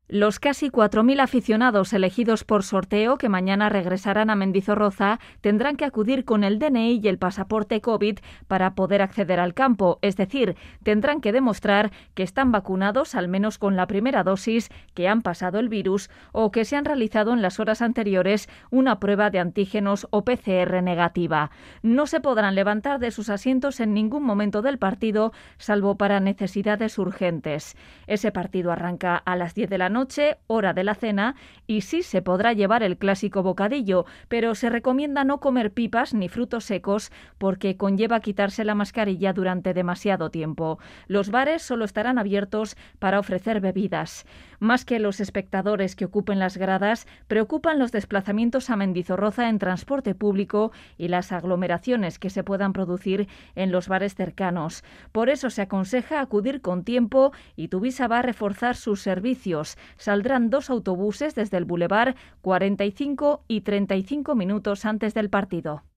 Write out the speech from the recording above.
Los casi 4.000 aficionados elegidos por sorteo que mañana regresarán a Mendizorroza tendrán que acudir con el DNI y el pasaporte COVID para poder acceder al campo, es decir, tendrán que demostrar que están vacunados al menos con la primera dosis, que han pasado el virus o que se han realizado en las horas anteriores una prueba de antígenos o PCR negativa. No se podrán levantar de sus asientos en ningún momento del partido, salvo para necesidades urgentes. Ese partido arranca a las 10 de la noche, hora de la cena, y sí se podrá llevar el clásico bocadillo, pero se recomienda no comer pipas ni frutos secos porque conlleva quitarse la mascarilla durante demasiado tiempo. Los bares solo estarán abiertos para ofrecer bebidas. Más que los espectadores que ocupen las gradas, preocupan los desplazamientos a Mendizorroza en transporte público y las aglomeraciones que se puedan producir en los bares cercanos. Por eso se aconseja acudir con tiempo y Tuvisa va a reforzar sus servicios. Saldrán 2 autobuses desde el Boulevard 45 y 35 minutos antes del partido.